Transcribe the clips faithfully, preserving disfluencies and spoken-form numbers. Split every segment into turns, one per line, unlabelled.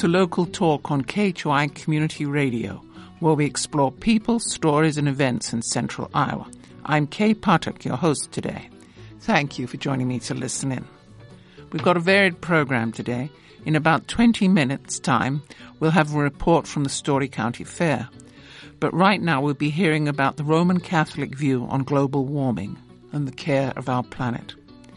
to Local Talk on K H O I Community Radio, where we explore people, stories, and events in central Iowa. I'm Kay Patek, your host today. Thank you for joining me to listen in. We've got a varied program today. In about twenty minutes' time, we'll have a report from the Story County Fair. But right now we'll be hearing about the Roman Catholic view on global warming and the care of our planet.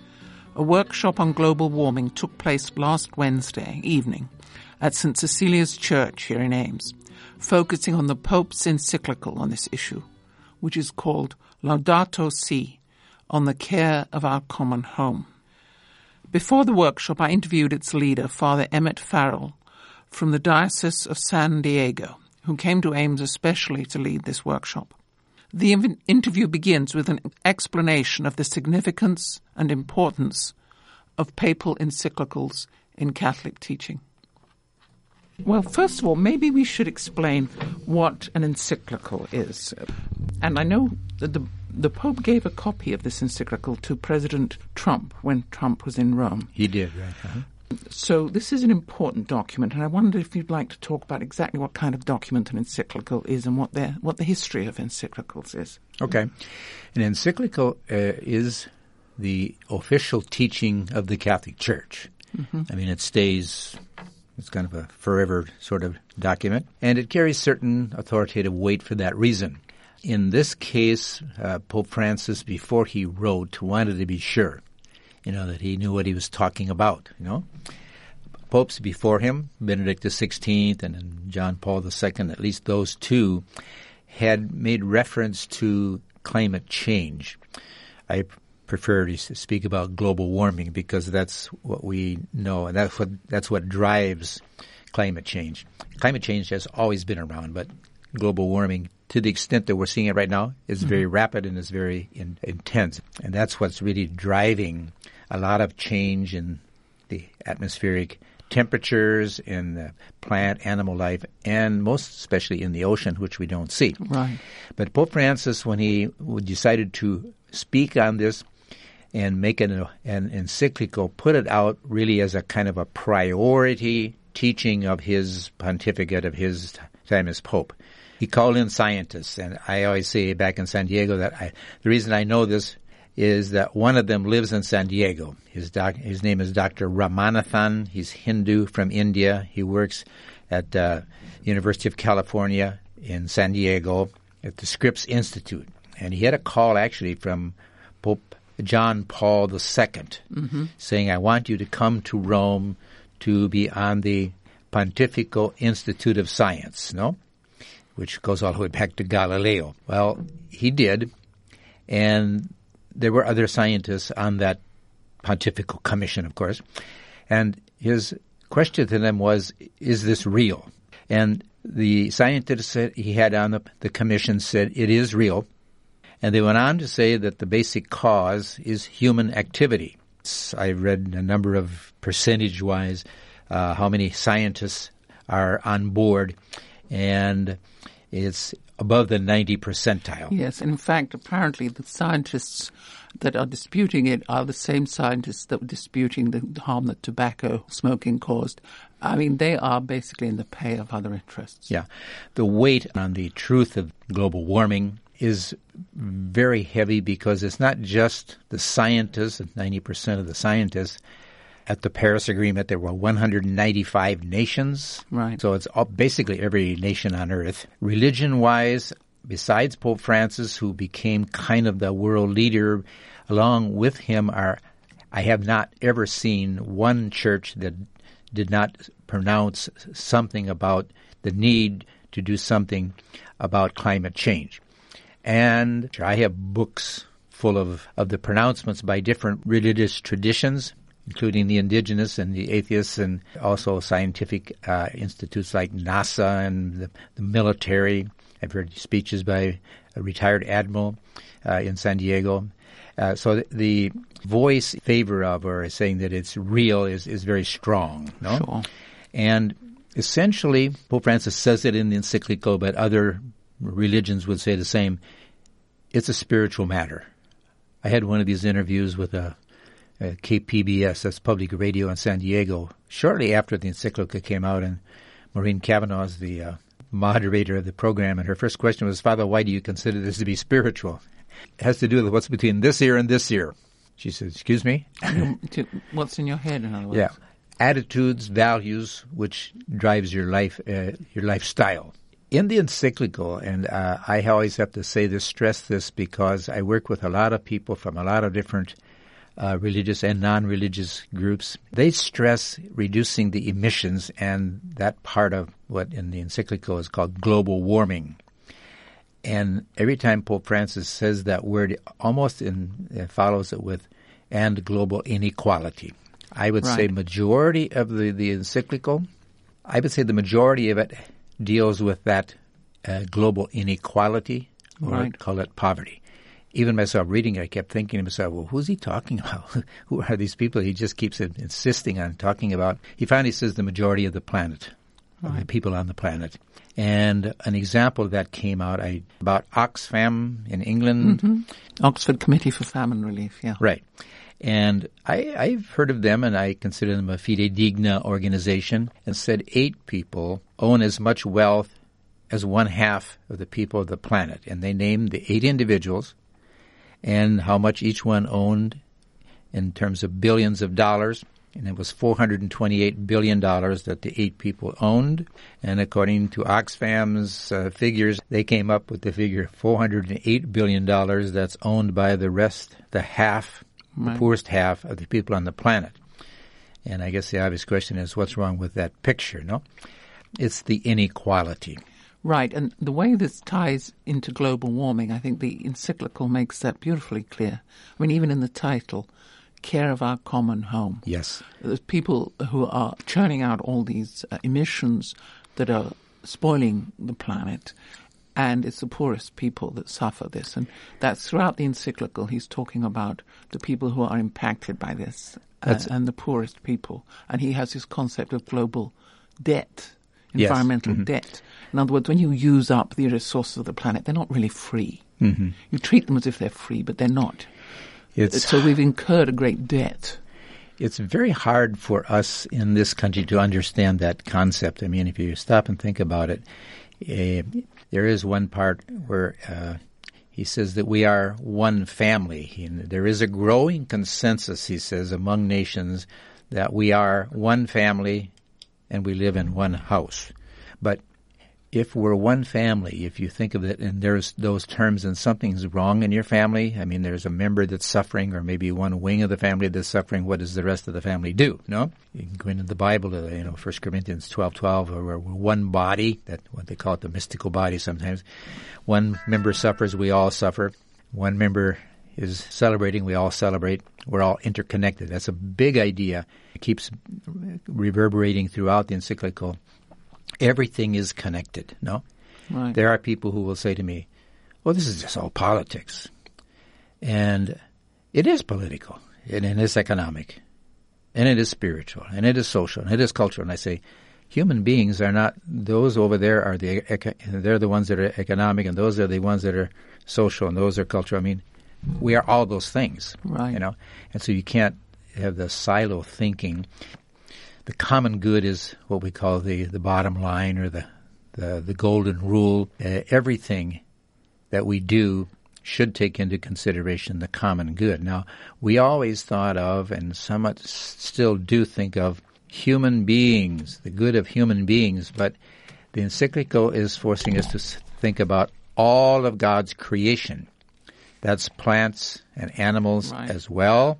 A workshop on global warming took place last Wednesday evening at Saint Cecilia's Church here in Ames, focusing on the Pope's encyclical on this issue, which is called Laudato Si, on the care of our common home. Before the workshop, I interviewed its leader, Father Emmett Farrell, from the Diocese of San Diego, who came to Ames especially to lead this workshop. The in- interview begins with an explanation of the significance and importance of papal encyclicals in Catholic teaching. Well, first of all, maybe we should explain what an encyclical is. And I know that the, the Pope gave a copy of this encyclical to President Trump when Trump was in Rome.
He did, right? Uh-huh.
So this is an important document, and I wonder if you'd like to talk about exactly what kind of document an encyclical is and what the, what the history of encyclicals is.
Okay. An encyclical uh, is the official teaching of the Catholic Church. Mm-hmm. I mean, it stays... It's kind of a forever sort of document, and it carries certain authoritative weight for that reason. In this case, uh, Pope Francis, before he wrote, wanted to be sure, you know, that he knew what he was talking about, you know. Popes before him, Benedict the sixteenth and then John Paul the Second, at least those two, had made reference to climate change. I prefer to speak about global warming because that's what we know, and that's what that's what drives climate change. Climate change has always been around, but global warming, to the extent that we're seeing it right now, is mm-hmm. very rapid and is very in, intense. And that's what's really driving a lot of change in the atmospheric temperatures, in the plant, animal life, and most especially in the ocean, which we don't see.
Right.
But Pope Francis, when he decided to speak on this, and make an, an encyclical, put it out really as a kind of a priority teaching of his pontificate, of his time as Pope. He called in scientists, and I always say back in San Diego that I, the reason I know this is that one of them lives in San Diego. His, doc, his name is Doctor Ramanathan. He's Hindu from India. He works at uh, University of California in San Diego at the Scripps Institute. And he had a call actually from Pope John Paul the Second, mm-hmm. saying, I want you to come to Rome to be on the Pontifical Institute of Science, no? Which goes all the way back to Galileo. Well, he did, and there were other scientists on that Pontifical Commission, of course, and his question to them was, is this real? And the scientists that he had on the, the commission said, it is real. And they went on to say that the basic cause is human activity. I read a number of percentage-wise uh, how many scientists are on board, and it's above the ninety percentile.
Yes, and in fact, apparently the scientists that are disputing it are the same scientists that were disputing the harm that tobacco smoking caused. I mean, they are basically in the pay of other interests.
Yeah. The weight on the truth of global warming is very heavy because it's not just the scientists, ninety percent of the scientists. At the Paris Agreement, there were one hundred ninety-five nations.
Right.
So it's all, basically every nation on earth. Religion-wise, besides Pope Francis, who became kind of the world leader, along with him are, I have not ever seen one church that did not pronounce something about the need to do something about climate change. And I have books full of, of the pronouncements by different religious traditions, including the indigenous and the atheists, and also scientific uh, institutes like NASA and the, the military. I've heard speeches by a retired admiral uh, in San Diego. Uh, so the, the voice in favor of or saying that it's real is, is very strong. No?
Sure.
And essentially, Pope Francis says it in the encyclical, but other religions would say the same. It's a spiritual matter. I had one of these interviews with a uh, K P B S, that's public radio in San Diego, shortly after the encyclical came out, and Maureen Cavanaugh is the uh, moderator of the program, and her first question was, Father, why do you consider this to be spiritual? It has to do with what's between this ear and this ear. She said, excuse me?
What's in your head, in other words?
Yeah. Attitudes, values, which drives your life, uh, your lifestyle. In the encyclical, and uh, I always have to say this, stress this, because I work with a lot of people from a lot of different uh, religious and non-religious groups. They stress reducing the emissions and that part of what in the encyclical is called global warming. And every time Pope Francis says that word, almost in, uh, follows it with, and global inequality. I would right. say majority of the, the encyclical, I would say the majority of it deals with that uh, global inequality, or right. I'd call it poverty. Even myself reading it, I kept thinking to myself, well, who's he talking about? Who are these people? He just keeps insisting on talking about. He finally says the majority of the planet, right. of the people on the planet. And an example of that came out I, about Oxfam in England.
Mm-hmm. Oxford Committee for Famine Relief, yeah.
Right. And I, I've heard of them, and I consider them a fidedigna organization, and said eight people own as much wealth as one half of the people of the planet. And they named the eight individuals and how much each one owned in terms of billions of dollars. And it was four hundred twenty-eight billion dollars that the eight people owned. And according to Oxfam's uh, figures, they came up with the figure four hundred eight billion dollars that's owned by the rest, the half, right. the poorest half of the people on the planet. And I guess the obvious question is, what's wrong with that picture, no? It's the inequality.
Right, and the way this ties into global warming, I think the encyclical makes that beautifully clear. I mean, even in the title, Care of Our Common Home.
Yes.
There's people who are churning out all these uh, emissions that are spoiling the planet, and it's the poorest people that suffer this. And that's throughout the encyclical. He's talking about the people who are impacted by this uh, and the poorest people. And he has this concept of global debt, environmental yes. mm-hmm. debt. In other words, when you use up the resources of the planet, they're not really free. Mm-hmm. You treat them as if they're free, but they're not. It's, so we've incurred a great debt.
It's very hard for us in this country to understand that concept. I mean, if you stop and think about it, uh, there is one part where uh, he says that we are one family. He, there is a growing consensus, he says, among nations that we are one family and we live in one house. But if we're one family, if you think of it in there's those terms and something's wrong in your family, I mean, there's a member that's suffering or maybe one wing of the family that's suffering, what does the rest of the family do? No? You can go into the Bible, to, you know, First Corinthians twelve twelve, where we're one body, that what they call it the mystical body sometimes. One member suffers, we all suffer. One member is celebrating, we all celebrate. We're all interconnected. That's a big idea. It keeps reverberating throughout the encyclical. Everything is connected, no?
Right.
There are people who will say to me, well, this is just all politics. And it is political, and it is economic, and it is spiritual, and it is social, and it is cultural. And I say, human beings are not, those over there are the, they're the ones that are economic, and those are the ones that are social, and those are cultural. I mean, we are all those things,
right.
you know? And so you can't have the silo thinking. The common good is what we call the, the bottom line or the, the, the golden rule. Uh, everything that we do should take into consideration the common good. Now, we always thought of, and somewhat still do think of, human beings, the good of human beings, but the encyclical is forcing us to think about all of God's creation. That's plants and animals
right.
as well.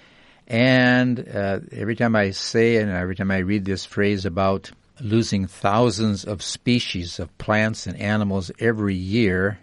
And uh, every time I say and every time I read this phrase about losing thousands of species of plants and animals every year,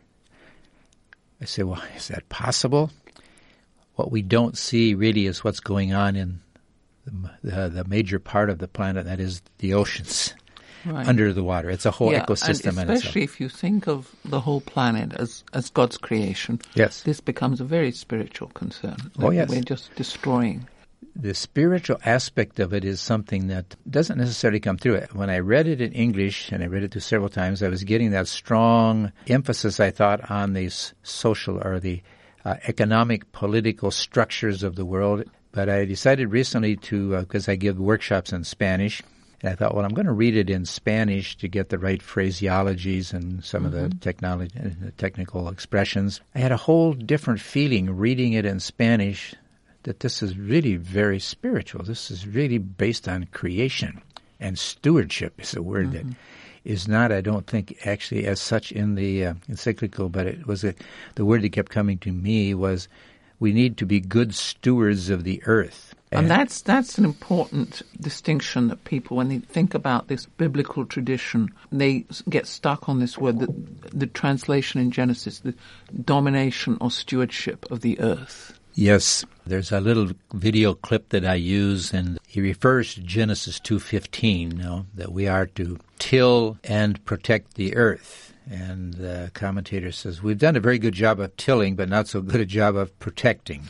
I say, well, is that possible? What we don't see really is what's going on in the, the, the major part of the planet, that is the oceans. Right. Under the water. It's a whole
yeah,
ecosystem.
And especially if you think of the whole planet as, as God's creation,
yes.
this becomes a very spiritual concern.
Oh,
like
yes.
We're just destroying.
The spiritual aspect of it is something that doesn't necessarily come through. When I read it in English, and I read it to several times, I was getting that strong emphasis, I thought, on the social or the uh, economic, political structures of the world. But I decided recently to, because uh, I give workshops in Spanish, and I thought, well, I'm going to read it in Spanish to get the right phraseologies and some mm-hmm. of the technology, uh, technical expressions. I had a whole different feeling reading it in Spanish that this is really very spiritual. This is really based on creation. And stewardship is a word mm-hmm. that is not, I don't think, actually as such in the uh, encyclical, but it was a, the word that kept coming to me was we need to be good stewards of the earth.
And, and that's that's an important distinction that people, when they think about this biblical tradition, they get stuck on this word, the, the translation in Genesis, the domination or stewardship of the earth.
Yes, there's a little video clip that I use, and he refers to Genesis two fifteen, you know, that we are to till and protect the earth. And the commentator says, we've done a very good job of tilling, but not so good a job of protecting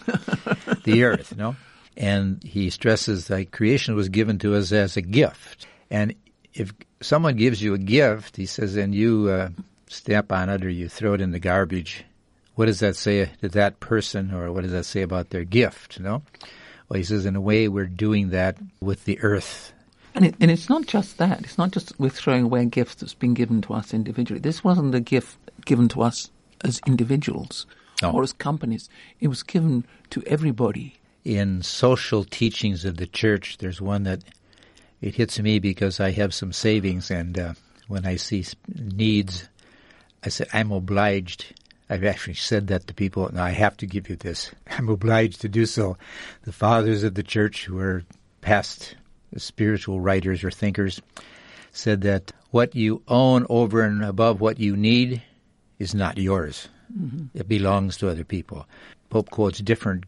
the earth, you know. And he stresses that creation was given to us as a gift. And if someone gives you a gift, he says, and you uh, step on it or you throw it in the garbage, what does that say to that person, or what does that say about their gift, you know? Well, he says, in a way, we're doing that with the earth.
And, it, and it's not just that. It's not just we're throwing away a gift that's been given to us individually. This wasn't a gift given to us as individuals no. or as companies. It was given to everybody.
In social teachings of the church, there's one that it hits me because I have some savings, and uh, when I see needs, I say, I'm obliged. I've actually said that to people, and I have to give you this. I'm obliged to do so. The fathers of the church, who are past spiritual writers or thinkers, said that what you own over and above what you need is not yours. Mm-hmm. It belongs to other people. Pope quotes different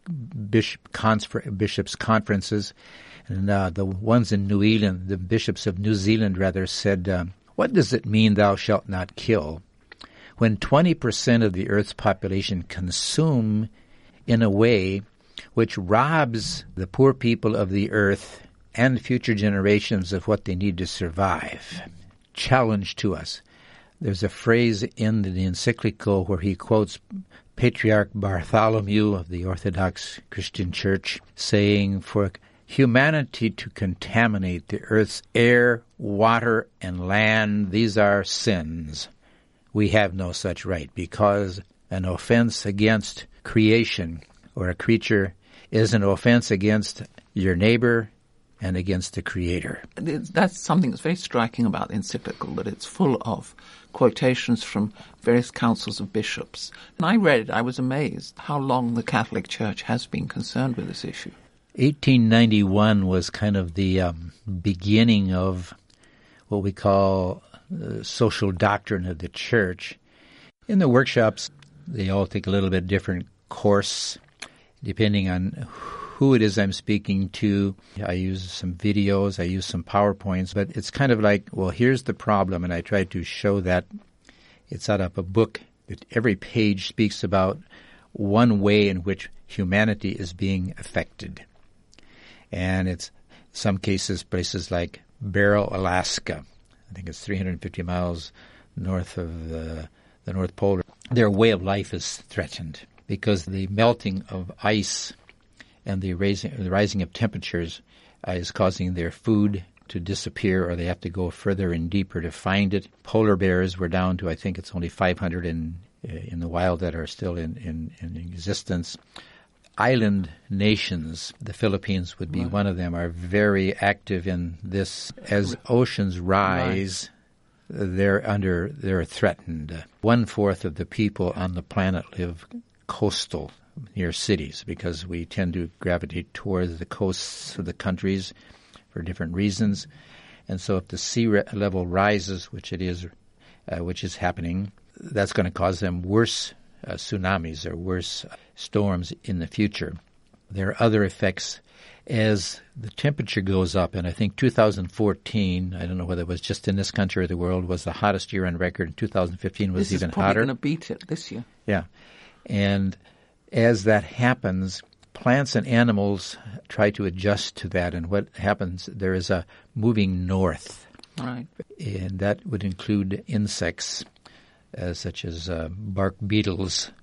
bishop confer- bishops' conferences, and uh, the ones in New Zealand, the bishops of New Zealand, rather, said, um, what does it mean, thou shalt not kill, when twenty percent of the earth's population consume in a way which robs the poor people of the earth and future generations of what they need to survive? Challenge to us. There's a phrase in the encyclical where he quotes Patriarch Bartholomew of the Orthodox Christian Church saying, for humanity to contaminate the earth's air, water, and land, these are sins. We have no such right, because an offense against creation or a creature is an offense against your neighbor and against the Creator.
That's something that's very striking about the encyclical, that it's full of quotations from various councils of bishops. And I read it, I was amazed how long the Catholic Church has been concerned with this issue.
eighteen ninety-one was kind of the um, beginning of what we call uh, social doctrine of the Church. In the workshops, they all take a little bit different course, depending on who it is I'm speaking to. I use some videos, I use some PowerPoints, but it's kind of like, well, here's the problem, and I try to show that it's out of a book that every page speaks about one way in which humanity is being affected. And it's some cases places like Barrow, Alaska. I think it's three hundred fifty miles north of the, the North Pole. Their way of life is threatened because the melting of ice and the raising, the rising of temperatures uh, is causing their food to disappear, or they have to go further and deeper to find it. Polar bears were down to, I think it's only five hundred in in the wild that are still in, in, in existence. Island nations, the Philippines would be right. one of them, are very active in this. As oceans rise, right. they're under they're threatened. One fourth of the people on the planet live coastal, near cities, because we tend to gravitate towards the coasts of the countries for different reasons. And so if the sea re- level rises, which it is, uh, which is happening, that's going to cause them worse uh, tsunamis or worse uh, storms in the future. There are other effects as the temperature goes up, and I think two thousand fourteen, I don't know whether it was just in this country or the world, was the hottest year on record, and two thousand fifteen was
this
even
hotter. This is
hotter.
probably going to beat it this year.
Yeah. And as that happens, plants and animals try to adjust to that, and what happens, there is a moving north.
Right.
And that would include insects, uh, such as uh, bark beetles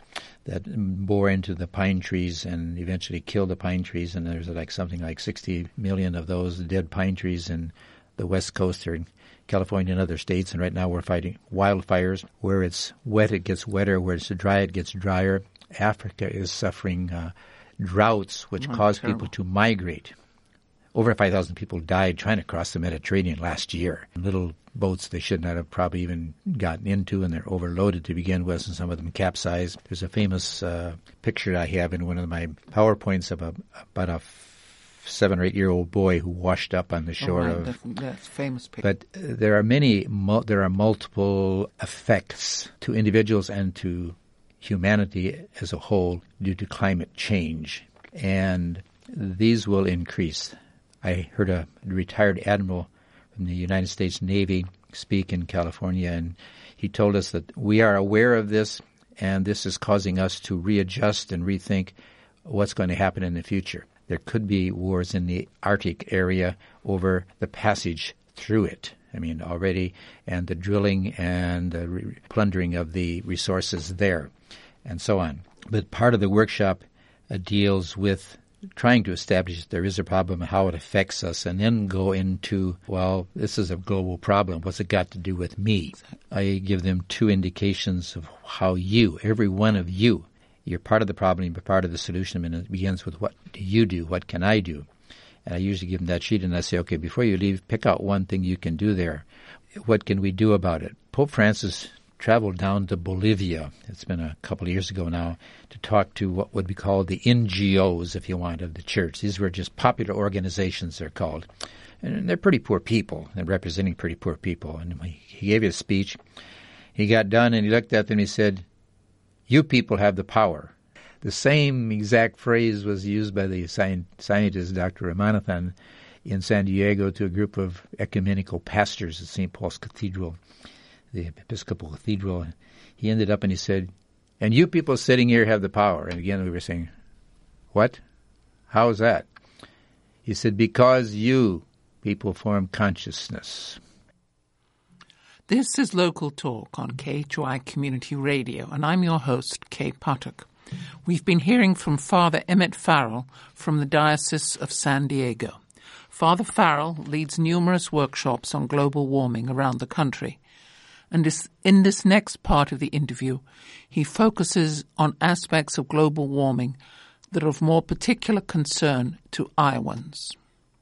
that bore into the pine trees and eventually killed the pine trees. And there's like something like sixty million of those dead pine trees in the West Coast or in California and other states. And right now we're fighting wildfires. Where it's wet, it gets wetter. Where it's dry, it gets drier. Africa is suffering uh, droughts, which
oh,
cause
terrible.
people to migrate. Over five thousand people died trying to cross the Mediterranean last year. Little boats they should not have probably even gotten into, and they're overloaded to begin with, and some of them capsized. There's a famous uh, picture I have in one of my PowerPoints of a, about a f- seven or eight-year-old boy who washed up on the shore
oh, right.
of...
That's, that's famous picture.
But uh, there are many, mul- there are multiple effects to individuals and to humanity as a whole due to climate change, and these will increase. I heard a retired admiral from the United States Navy speak in California, and he told us that we are aware of this, and this is causing us to readjust and rethink what's going to happen in the future. There could be wars in the Arctic area over the passage through it. I mean, already, and the drilling and the re- plundering of the resources there, and so on. But part of the workshop uh, deals with trying to establish that there is a problem and how it affects us, and then go into, well, this is a global problem. What's it got to do with me? I give them two indications of how you, every one of you, you're part of the problem, you're part of the solution, and it begins with what do you do? What can I do? And I usually give them that sheet, and I say, okay, before you leave, pick out one thing you can do there. What can we do about it? Pope Francis traveled down to Bolivia, it's been a couple of years ago now, to talk to what would be called the N G Os, if you want, of the church. These were just popular organizations, they're called. And they're pretty poor people. They're representing pretty poor people. And he gave his speech. He got done, and he looked at them, and he said, you people have the power. The same exact phrase was used by the scientist Doctor Ramanathan in San Diego to a group of ecumenical pastors at Saint Paul's Cathedral, the Episcopal Cathedral. He ended up and he said, and you people sitting here have the power. And again we were saying, what? How is that? He said, because you people form consciousness.
This is Local Talk on K H Y Community Radio, and I'm your host, Kay Potok. We've been hearing from Father Emmett Farrell from the Diocese of San Diego. Father Farrell leads numerous workshops on global warming around the country. And this, in this next part of the interview, he focuses on aspects of global warming that are of more particular concern to Iowans.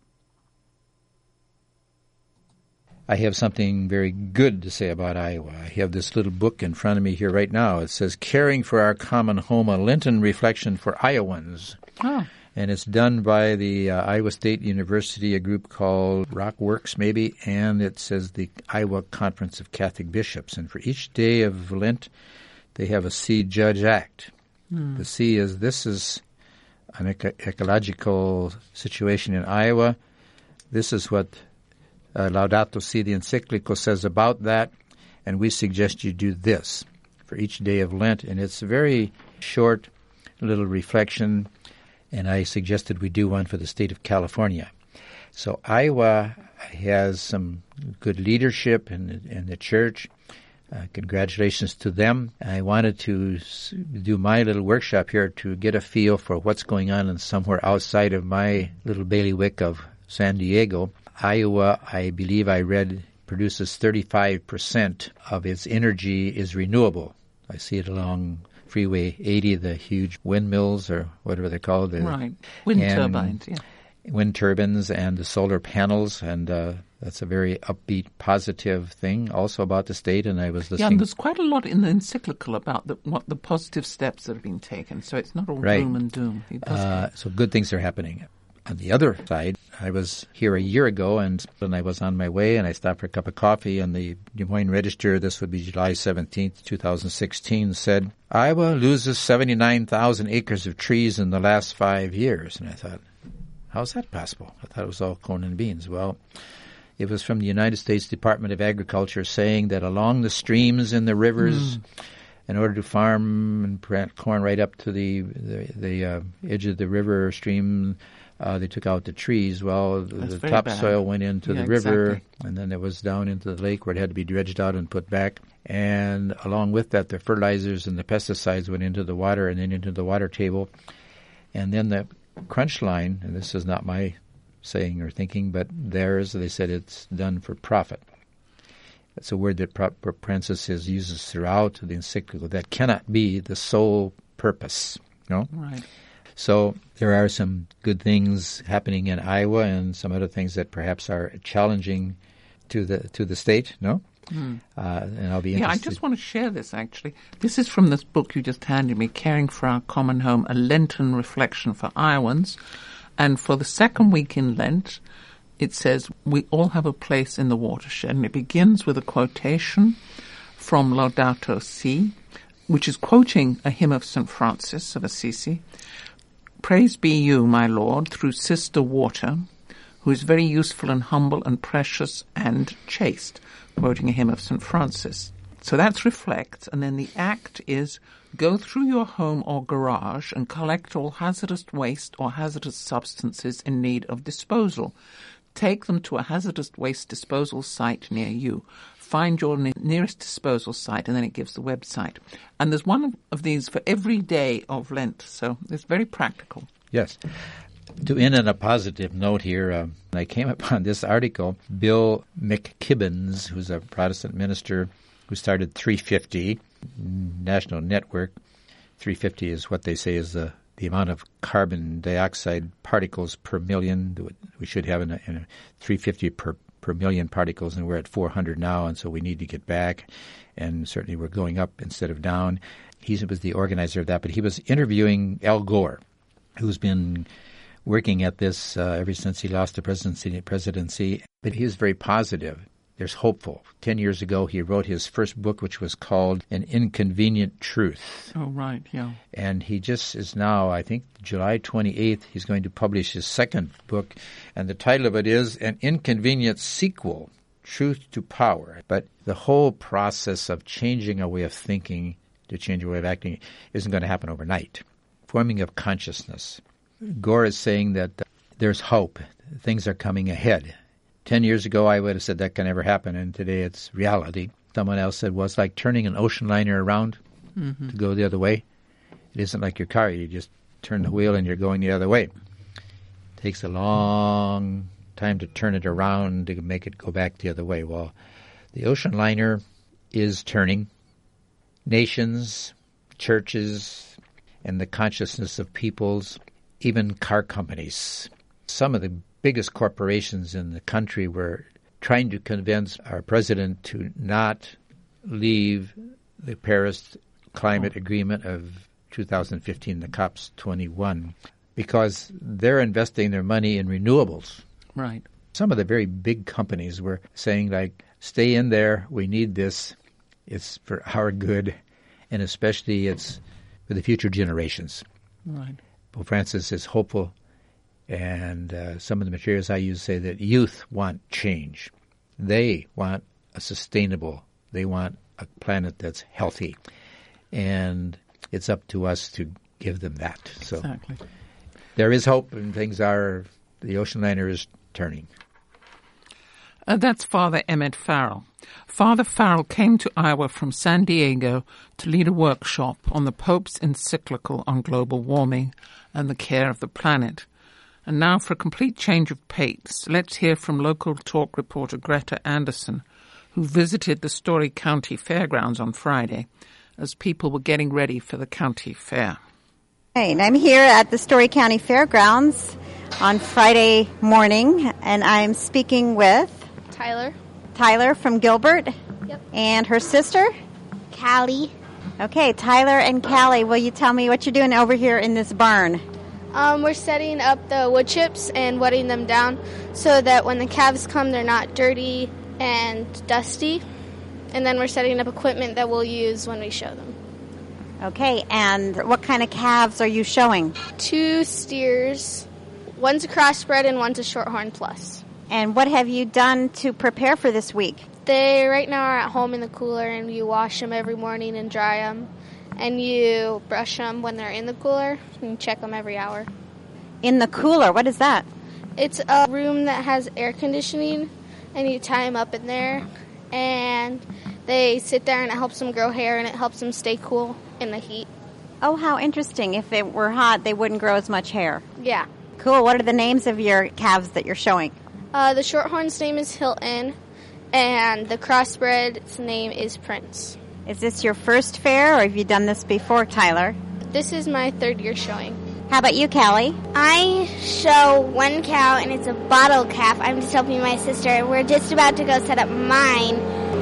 I have something very good to say about Iowa. I have this little book in front of me here right now. It says, Caring for Our Common Home, a Lenten Reflection for Iowans.
Oh.
And it's done by the uh, Iowa State University, a group called Rockworks, maybe, and it says the Iowa Conference of Catholic Bishops. And for each day of Lent, they have a C Judge Act. Mm. The C is, this is an eco- ecological situation in Iowa. This is what uh, Laudato Si, the encyclical, says about that, and we suggest you do this for each day of Lent. And it's a very short little reflection, and I suggested we do one for the state of California. So Iowa has some good leadership in, in the church. Uh, congratulations to them. I wanted to do my little workshop here to get a feel for what's going on in somewhere outside of my little bailiwick of San Diego. Iowa, I believe I read, produces thirty-five percent of its energy is renewable. I see it along Freeway eighty, the huge windmills or whatever they're called.
Right, wind
and
turbines, yeah.
Wind turbines and the solar panels, and uh, that's a very upbeat, positive thing also about the state, and I was listening.
Yeah, and there's quite a lot in the encyclical about the, what the positive steps that have been taken, so it's not all
right.
doom and doom.
Uh, so good things are happening. On the other side, I was here a year ago, and, and I was on my way, and I stopped for a cup of coffee, and the Des Moines Register, this would be July seventeenth, twenty sixteen, said, Iowa loses seventy-nine thousand acres of trees in the last five years. And I thought, how's that possible? I thought it was all corn and beans. Well, it was from the United States Department of Agriculture saying that along the streams and the rivers, mm. in order to farm and plant corn right up to the the, the uh, edge of the river or stream, Uh, they took out the trees. Well, the, the
very
topsoil
bad.
went into
Yeah,
the river,
exactly.
and then it was down into the lake where it had to be dredged out and put back. And along with that, the fertilizers and the pesticides went into the water and then into the water table. And then the crunch line, and this is not my saying or thinking, but theirs, they said it's done for profit. That's a word that Pope Francis is, uses throughout the encyclical. That cannot be the sole purpose. No?
Right.
So there are some good things happening in Iowa and some other things that perhaps are challenging to the to the state, no? Mm. Uh, and I'll be interested.
Yeah, I just want to share this, actually. This is from this book you just handed me, Caring for Our Common Home, A Lenten Reflection for Iowans. And for the second week in Lent, it says, we all have a place in the watershed. And it begins with a quotation from Laudato Si, which is quoting a hymn of Saint Francis of Assisi. Praise be you, my Lord, through Sister Water, who is very useful and humble and precious and chaste, quoting a hymn of Saint Francis. So that's reflect, and then the act is go through your home or garage and collect all hazardous waste or hazardous substances in need of disposal. Take them to a hazardous waste disposal site near you. Find your ne- nearest disposal site, and then it gives the website. And there's one of these for every day of Lent, so it's very practical.
Yes. To end on a positive note here, uh, I came upon this article. Bill McKibbins, who's a Protestant minister who started three fifty, National Network. three fifty is what they say is the, the amount of carbon dioxide particles per million we should have in a, in a three hundred fifty per per million particles, and we're at four hundred now, and so we need to get back, and certainly we're going up instead of down. He was the organizer of that, but he was interviewing Al Gore, who's been working at this uh, ever since he lost the presidency, presidency, but he was very positive. There's hopeful. Ten years ago, he wrote his first book, which was called An Inconvenient Truth.
Oh, right, yeah.
And he just is now, I think, July twenty-eighth, he's going to publish his second book, and the title of it is An Inconvenient Sequel, Truth to Power. But the whole process of changing our way of thinking to change our way of acting isn't going to happen overnight. Forming of consciousness. Gore is saying that there's hope. Things are coming ahead. Ten years ago, I would have said that can never happen, and today it's reality. Someone else said, well, it's like turning an ocean liner around mm-hmm. to go the other way. It isn't like your car. You just turn the wheel and you're going the other way. It takes a long time to turn it around to make it go back the other way. Well, the ocean liner is turning. Nations, churches, and the consciousness of peoples, even car companies. Some of the biggest corporations in the country were trying to convince our president to not leave the Paris Climate Agreement of two thousand fifteen, the COP twenty-one, because they're investing their money in renewables.
Right.
Some of the very big companies were saying, like, stay in there, we need this, it's for our good, and especially it's for the future generations.
Right.
Pope Francis is hopeful. And uh, some of the materials I use say that youth want change. They want a sustainable, they want a planet that's healthy. And it's up to us to give them that. So
exactly.
There is hope, and things are, the ocean liner is turning.
Uh, that's Father Emmett Farrell. Father Farrell came to Iowa from San Diego to lead a workshop on the Pope's encyclical on global warming and the care of the planet. And now for a complete change of pace, let's hear from local talk reporter Greta Anderson, who visited the Story County Fairgrounds on Friday as people were getting ready for the county fair.
Hey, and I'm here at the Story County Fairgrounds on Friday morning, and I'm speaking with
Tyler.
Tyler from Gilbert.
Yep.
And her sister?
Callie.
Okay, Tyler and Callie, will you tell me what you're doing over here in this barn?
Um, we're setting up the wood chips and wetting them down so that when the calves come, they're not dirty and dusty. And then we're setting up equipment that we'll use when we show them.
Okay, and what kind of calves are you showing?
Two steers. One's a crossbred and one's a shorthorn plus.
And what have you done to prepare for this week?
They right now are at home in the cooler, and you wash them every morning and dry them. And you brush them when they're in the cooler and check them every hour.
In the cooler, what is that?
It's a room that has air conditioning, and you tie them up in there, and they sit there, and it helps them grow hair, and it helps them stay cool in the heat.
Oh, how interesting. If it were hot, they wouldn't grow as much hair.
Yeah.
Cool. What are the names of your calves that you're showing?
Uh, the Shorthorn's name is Hilton, and the Crossbred's name is Prince.
Is this your first fair, or have you done this before, Tyler?
This is my third year showing.
How about you, Callie?
I show one cow, and it's a bottle calf. I'm just helping my sister. We're just about to go set up mine.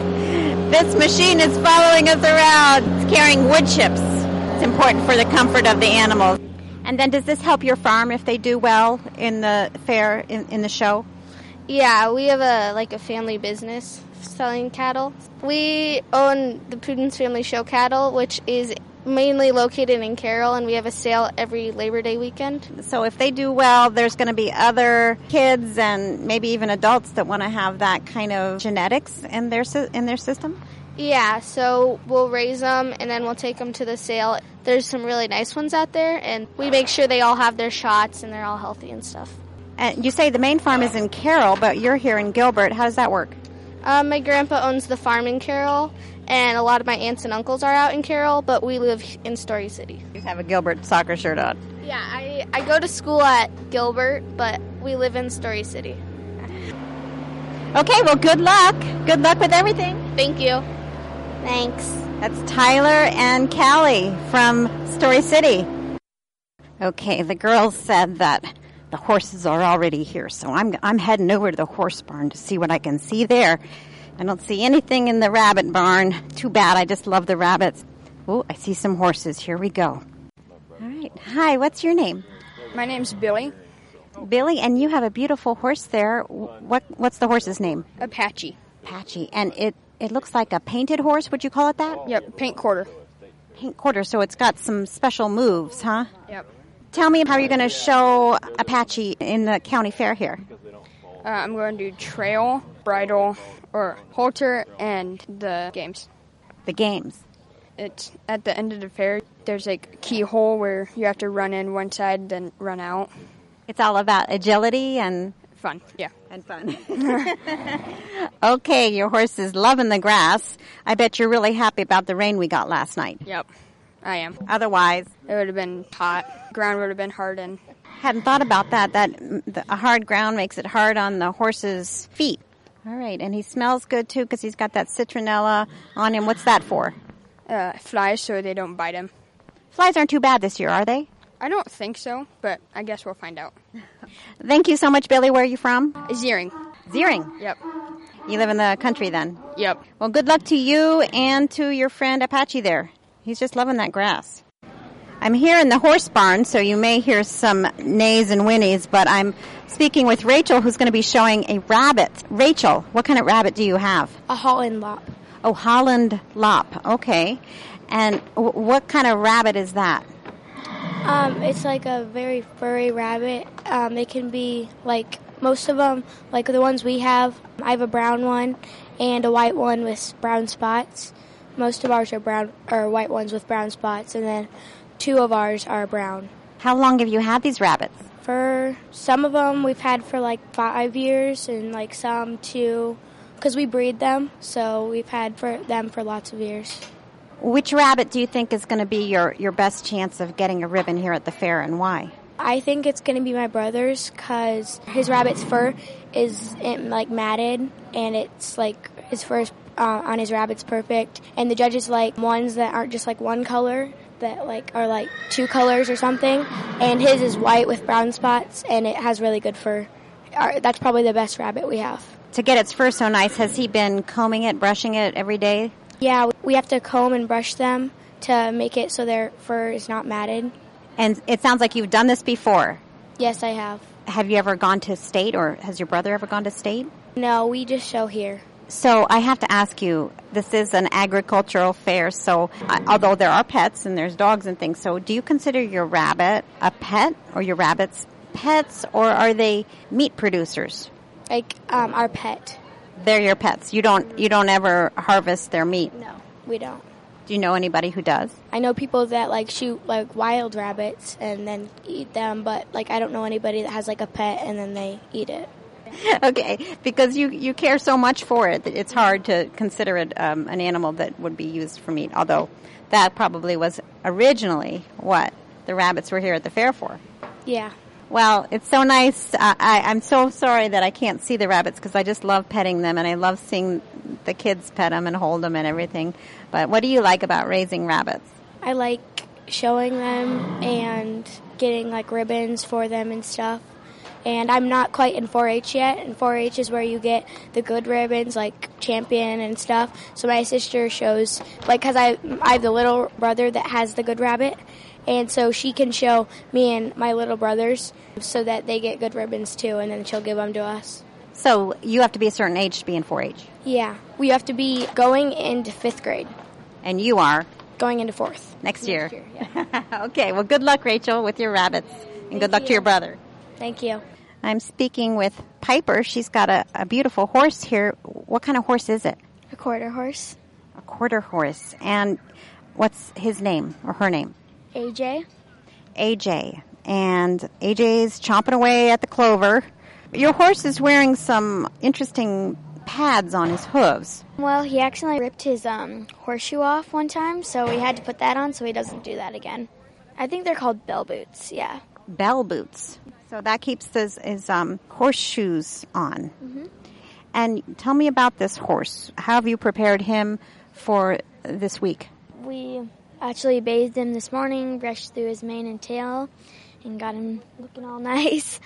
This machine is following us around. It's carrying wood chips. It's important for the comfort of the animals. And then does this help your farm if they do well in the fair, in, in the show?
Yeah, we have a like a family business selling cattle. We own the Prudence Family Show Cattle, which is mainly located in Carroll, and we have a sale every Labor Day weekend.
So if they do well, there's going to be other kids and maybe even adults that want to have that kind of genetics in their in their system?
Yeah, so we'll raise them, and then we'll take them to the sale. There's some really nice ones out there, and we make sure they all have their shots and they're all healthy and stuff.
And you say the main farm is in Carroll, but you're here in Gilbert. How does that work?
Um, my grandpa owns the farm in Carroll, and a lot of my aunts and uncles are out in Carroll, but we live in Story City.
You have a Gilbert soccer shirt on.
Yeah, I, I go to school at Gilbert, but we live in Story City.
Okay, well, good luck. Good luck with everything.
Thank you.
Thanks.
That's Tyler and Callie from Story City. Okay, the girls said that the horses are already here, so I'm I'm heading over to the horse barn to see what I can see there. I don't see anything in the rabbit barn. Too bad, I just love the rabbits. Oh, I see some horses. Here we go. All right. Hi, what's your name?
My name's Billy.
Billy, and you have a beautiful horse there. What What's the horse's name?
Apache.
Apache. And it, it looks like a painted horse. Would you call it that?
Yep, paint quarter.
Paint quarter, so it's got some special moves, huh?
Yep.
Tell me how you're going to show Apache in the county fair here.
Uh, I'm going to do trail, bridle, or halter, and the games.
The games.
It's at the end of the fair. There's like a keyhole where you have to run in one side, then run out.
It's all about agility and
fun. Yeah,
and fun. Okay, your horse is loving the grass. I bet you're really happy about the rain we got last night.
Yep, I am.
Otherwise,
it would have been hot. Ground would have been hard and.
Hadn't thought about that. That the, a hard ground makes it hard on the horse's feet. All right, and he smells good too because he's got that citronella on him. What's that for?
Uh, flies, so they don't bite him.
Flies aren't too bad this year, are they?
I don't think so, but I guess we'll find out.
Thank you so much, Billy. Where are you from?
Zeering.
Zeering?
Yep.
You live in the country then?
Yep.
Well, good luck to you and to your friend Apache there. He's just loving that grass. I'm here in the horse barn, so you may hear some neighs and whinnies, but I'm speaking with Rachel, who's going to be showing a rabbit. Rachel, what kind of rabbit do you have?
A Holland Lop.
Oh, Holland Lop. Okay. And w- what kind of rabbit is that?
Um, it's like a very furry rabbit. Um, it can be like most of them, like the ones we have. I have a brown one and a white one with brown spots. Most of ours are brown or white ones with brown spots, and then two of ours are brown.
How long have you had these rabbits?
For some of them, we've had for like five years, and like some two, because we breed them. So we've had for them for lots of years.
Which rabbit do you think is going to be your, your best chance of getting a ribbon here at the fair, and why?
I think it's going to be my brother's, because his rabbit's fur is like matted, and it's like his fur is, uh, on his rabbit's perfect. And the judges like ones that aren't just like one color, that like are like two colors or something. And his is white with brown spots, and it has really good fur. Our, that's probably the best rabbit we have.
To get its fur so nice, has he been combing it, brushing it every day?
Yeah, we have to comb and brush them to make it so their fur is not matted.
And it sounds like you've done this before.
Yes, I have.
Have you ever gone to state, or has your brother ever gone to state?
No, we just show here.
So I have to ask you, this is an agricultural fair, so uh, although there are pets and there's dogs and things, so do you consider your rabbit a pet, or your rabbits pets, or are they meat producers?
Like um, our pet.
They're your pets. You don't you don't ever harvest their meat?
No, we don't.
Do you know anybody who does?
I know people that like shoot like wild rabbits and then eat them, but like I don't know anybody that has like a pet and then they eat it.
Okay, because you, you care so much for it, that it's hard to consider it um, an animal that would be used for meat, although that probably was originally what the rabbits were here at the fair for.
Yeah.
Well, it's so nice. Uh, I, I'm so sorry that I can't see the rabbits because I just love petting them, and I love seeing the kids pet them and hold them and everything. But what do you like about raising rabbits?
I like showing them and getting like ribbons for them and stuff. And I'm not quite in four H yet, and four H is where you get the good ribbons, like champion and stuff. So my sister shows, like, because I, I have the little brother that has the good rabbit, and so she can show me and my little brothers so that they get good ribbons too, and then she'll give them to us.
So you have to be a certain age to be in four H?
Yeah. We have to be going into fifth grade.
And you are?
Going into fourth.
Next year?
Next year, yeah.
Okay, well, good luck, Rachel, with your rabbits, and
Thank
good luck
you.
to your brother.
Thank you.
I'm speaking with Piper. She's got a, a beautiful horse here. What kind of horse is it?
A quarter horse.
A quarter horse. And what's his name or her name?
A J.
A J. And A J's chomping away at the clover. Your horse is wearing some interesting pads on his hooves.
Well, he accidentally ripped his um, horseshoe off one time, so we had to put that on so he doesn't do that again. I think they're called bell boots, yeah.
Bell boots. So that keeps his, his um, horseshoes on.
Mm-hmm.
And tell me about this horse. How have you prepared him for this week?
We actually bathed him this morning, brushed through his mane and tail, and got him looking all nice.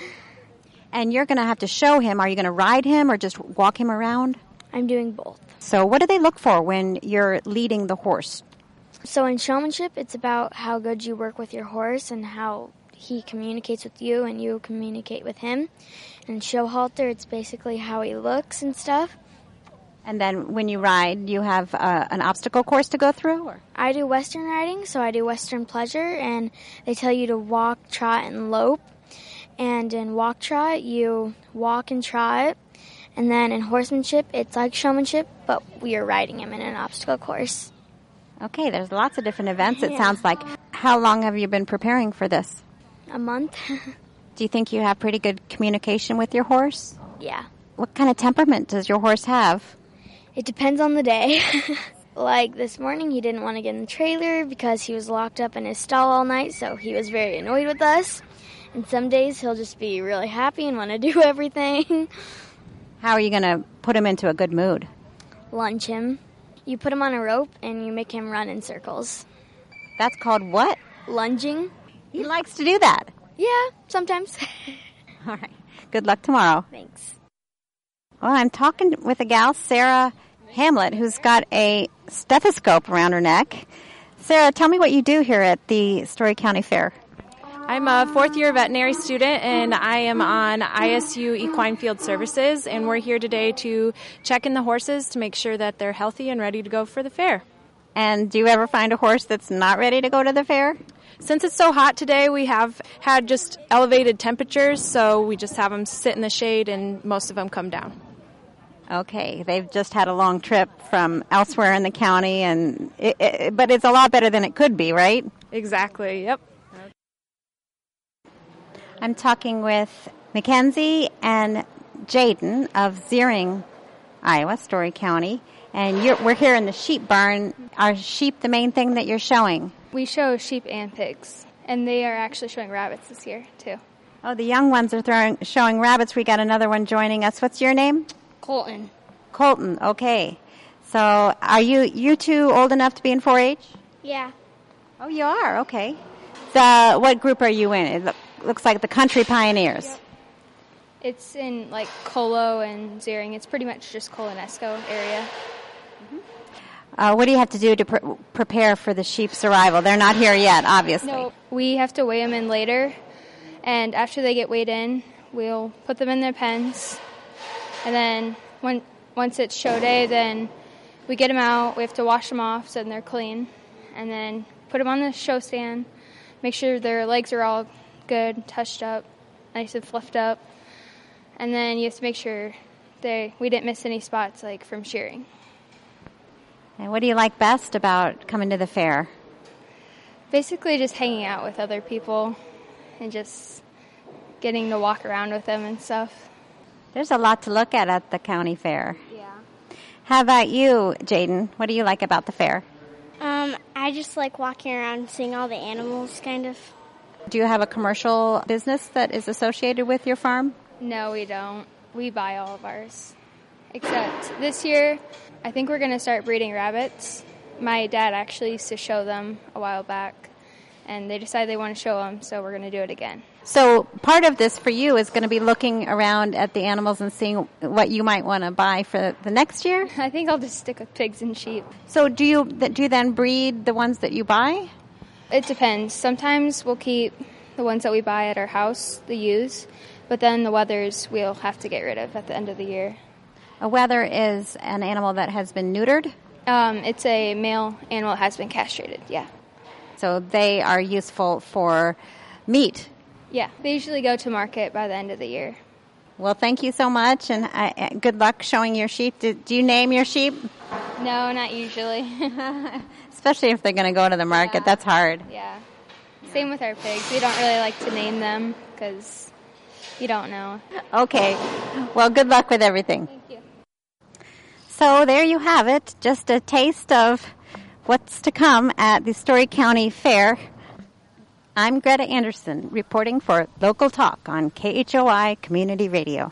And you're going to have to show him. Are you going to ride him or just walk him around?
I'm doing both.
So what do they look for when you're leading the horse?
So in showmanship, it's about how good you work with your horse and how he communicates with you and you communicate with him. And show halter, it's basically how he looks and stuff.
And then when you ride, you have uh, an obstacle course to go through? Or?
I do Western riding, so I do Western pleasure, and they tell you to walk, trot, and lope. And in walk trot, you walk and trot. And then in horsemanship, it's like showmanship, but we are riding him in an obstacle course.
Okay, there's lots of different events, it
Yeah.
sounds like. How long have you been preparing for this?
A month.
Do you think you have pretty good communication with your horse?
Yeah.
What kind of temperament does your horse have?
It depends on the day. Like this morning, he didn't want to get in the trailer because he was locked up in his stall all night, so he was very annoyed with us. And some days he'll just be really happy and want to do everything.
How are you going to put him into a good mood?
Lunge him. You put him on a rope and you make him run in circles.
That's called what?
Lunging.
He likes to do that.
Yeah, sometimes.
All right. Good luck tomorrow.
Thanks.
Well, I'm talking with a gal, Sarah Hamlet, who's got a stethoscope around her neck. Sarah, tell me what you do here at the Story County Fair.
I'm a fourth year veterinary student and I am on I S U Equine Field Services, and we're here today to check in the horses to make sure that they're healthy and ready to go for the fair.
And do you ever find a horse that's not ready to go to the fair?
Since it's so hot today, we have had just elevated temperatures, so we just have them sit in the shade and most of them come down.
Okay, they've just had a long trip from elsewhere in the county, and it, it, but it's a lot better than it could be, right?
Exactly, yep.
I'm talking with Mackenzie and Jaden of Zeering, Iowa, Story County, and you're, we're here in the sheep barn. Are sheep the main thing that you're showing?
We show sheep and pigs, and they are actually showing rabbits this year, too.
Oh, the young ones are throwing, showing rabbits. We got another one joining us. What's your name?
Colton.
Colton, okay. So are you you two old enough to be in four H?
Yeah.
Oh, you are? Okay. The, what group are you in? It look, looks like the Country Pioneers.
Yep. It's in, like, Colo and Zeering. It's pretty much just Colonesco area.
Uh, what do you have to do to pre- prepare for the sheep's arrival? They're not here yet, obviously.
No, we have to weigh them in later, and after they get weighed in, we'll put them in their pens, and then when, once it's show day, then we get them out. We have to wash them off so they're clean, and then put them on the show stand, make sure their legs are all good, touched up, nice and fluffed up, and then you have to make sure they we didn't miss any spots, like, from shearing.
And what do you like best about coming to the fair?
Basically just hanging out with other people and just getting to walk around with them and stuff.
There's a lot to look at at the county fair.
Yeah.
How about you, Jaden? What do you like about the fair?
Um, I just like walking around and seeing all the animals, kind of.
Do you have a commercial business that is associated with your farm?
No, we don't. We buy all of ours. Except this year, I think we're going to start breeding rabbits. My dad actually used to show them a while back, and they decided they want to show them, so we're going to do it again.
So part of this for you is going to be looking around at the animals and seeing what you might want to buy for the next year?
I think I'll just stick with pigs and sheep.
So do you do you then breed the ones that you buy?
It depends. Sometimes we'll keep the ones that we buy at our house, the ewes, but then the wethers we'll have to get rid of at the end of the year.
A wether is an animal that has been neutered?
Um, it's a male animal that has been castrated, yeah.
So they are useful for meat?
Yeah, they usually go to market by the end of the year.
Well, thank you so much, and uh, good luck showing your sheep. Do, do you name your sheep?
No, not usually.
Especially if they're going to go to the market. Yeah. That's hard.
Yeah. Same with our pigs. We don't really like to name them because you don't know.
Okay. Well, good luck with everything.
Thank you.
So there you have it, just a taste of what's to come at the Story County Fair. I'm Greta Anderson, reporting for Local Talk on K H O I Community Radio.